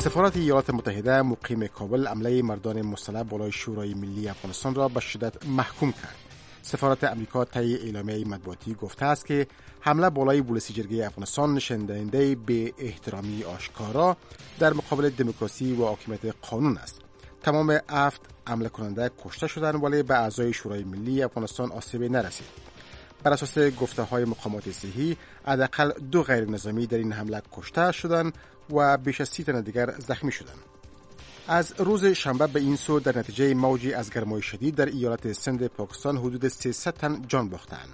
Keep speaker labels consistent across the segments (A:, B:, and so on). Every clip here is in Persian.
A: سفارت ایالات متحده مقیم کابل حمله مردان مسلح بالای شورای ملی افغانستان را به شدت محکوم کرد. سفارت امریکا طی اعلامیه مطبوعاتی گفته است که حمله بالای بولسیجرگی افغانستان نشان دهنده به احترامی آشکارا در مقابل دموکراسی و حاکمیت قانون است. تمام 7 حمله کننده کشته شدند ولی به اعضای شورای ملی افغانستان آسیبی نرسید. بر اساس گفته‌های مقامات صحی حداقل 2 غیر نظامی در این حمله کشته شدند و بیش از 30 تن دیگر زخمی شدند. از روز شنبه به این سو در نتیجه موجی از گرمای شدید در ایالت سند پاکستان حدود 300 تن جان باختند.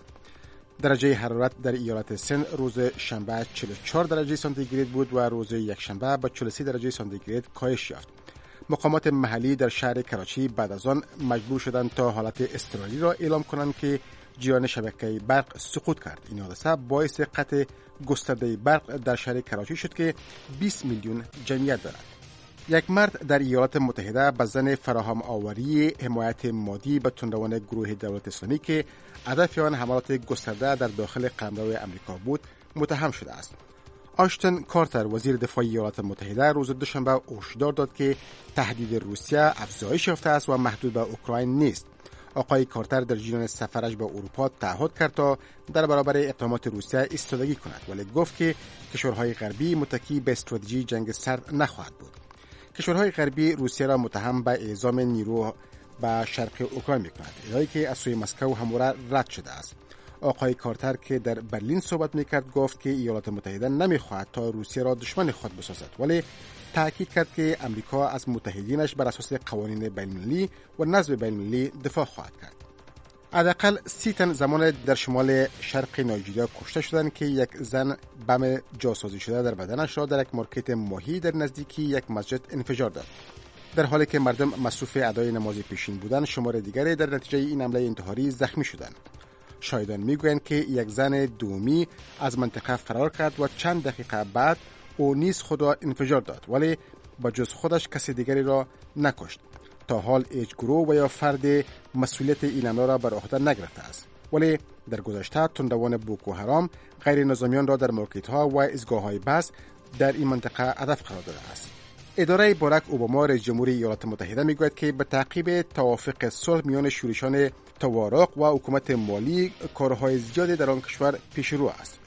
A: درجه حرارت در ایالت سند روز شنبه 44 درجه سانتیگراد بود و روز یکشنبه به 43 درجه سانتیگراد کاهش یافت. مقامات محلی در شهر کراچی بعد از آن مجبور شدند تا حالت اضطراری را اعلام کنند که جریان شبکه برق سقوط کرد. این حادثه باعث قطع گسترده برق در شهر کراچی شد که 20 میلیون جمعیت دارد. یک مرد در ایالات متحده به زن فراهم آوری حمایت مادی به تندروان گروه دولت اسلامی که هدف آن حملات گسترده در داخل قلمرو امریکا بود متهم شده است. آشتن کارتر وزیر دفاع ایالات متحده روز دوشنبه هشدار داد که تهدید روسیه افزایش یافته است و محدود به اوکراین نیست. آقای کارتر در جریان سفرش به اروپا تعهد کرد تا در برابر اقدامات روسیه ایستادگی کند ولی گفت که کشورهای غربی متکی به استراتژی جنگ سرد نخواهد بود. کشورهای غربی روسیه را متهم به اعزام نیرو به شرق اوکراین می‌کند، ادعایی که از سوی مسکو همواره رد شده است. آقای کارتر که در برلین صحبت می‌کرد گفت که ایالات متحده نمی‌خواهد تا روسیه را دشمن خود بسازد ولی تأکید کرد که امریکا از متحدینش بر اساس قوانین بین‌المللی و نظم بین‌المللی دفاع خواهد کرد. حداقل 30 تن زمان در شمال شرق نایجریا کشته شدند که یک زن بم جاسازی شده در بدنش را در یک مارکت ماهی در نزدیکی یک مسجد انفجار داد. در حالی که مردم مصروف ادای نماز پیشین بودند، شمار دیگری در نتیجه این حمله انتحاری زخمی شدند. شاهدان میگویند که یک زن دومی از منطقه فرار کرد و چند دقیقه بعد او نیز خود را انفجار داد ولی با جز خودش کسی دیگری را نکشت. تا حال هیچ گروه و یا فرد مسئولیت این حمله را بر عهده نگرفته است ولی در گذشته تندروان بوکو حرام غیر نظامیان را در مارکت‌ها و ایستگاه‌های بس در این منطقه هدف قرار داده است. اداره باراک اوباما رئیس جمهوری ایالات متحده میگوید که به تعقیب توافق صلح میان شورشان توارق و حکومت مالی کارهای زیادی در آن کشور پیش رو است.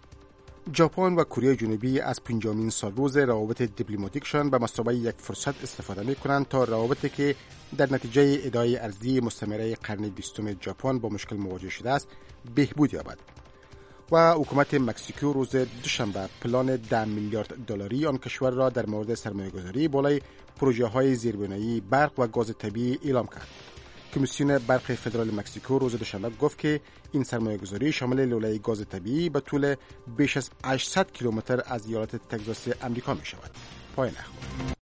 A: ژاپن و کره جنوبی از 50مین سالروز روابط دیپلماتیکشان به مثابه یک فرصت استفاده می‌کنند تا روابطی که در نتیجه ادعای ارضی مستمره قرن 20 ژاپن با مشکل مواجه شده است بهبود یابد. و حکومت مکزیکو روز دوشنبه پلان 10 میلیارد دلاری آن کشور را در مورد سرمایه‌گذاری بالای پروژه‌های زیربنایی برق و گاز طبیعی اعلام کرد. کمیسیون برق فدرال مکزیکو روز دوشنبه گفت که این سرمایه‌گذاری شامل لوله گاز طبیعی به طول بیش از 800 کیلومتر از ایالت تگزاس امریکا می‌شود. پایان اخبار.